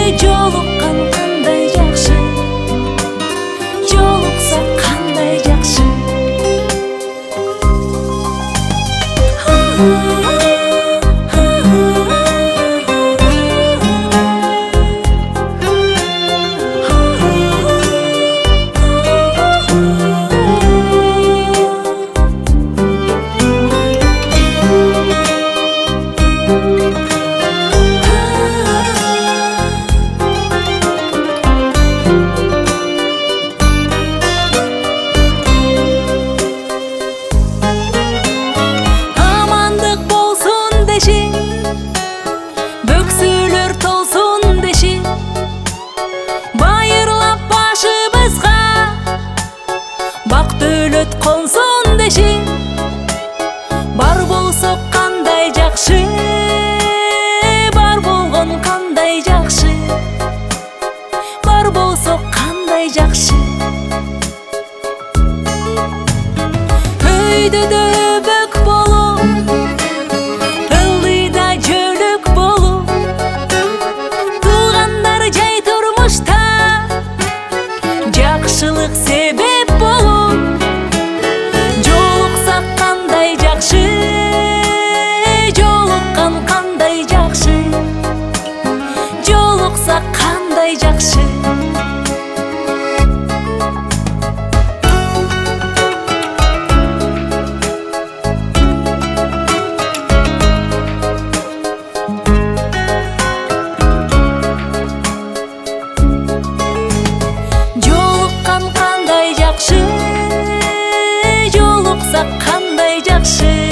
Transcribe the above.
жолуккан кандай жакшы, жолуксак кандай жакшы. Бөксөлөр толсун деши, байырлап башыбызга бак дөөлөт консун деши. Бар болсок кандай жакшы, бар болгон кандай жакшы, бар болсок кандай жакшы. Өйдөдө бөк болуп, ылдыйда жөлөк болуп, туугандар жай турмушта жакшылык себеп болуп. Жолуксак кандай жакшы, жолуккан кандай жакшы, жолуксак кандай жакшы. Жолуккан кандай жакшы, жолуксак кандай жакшы.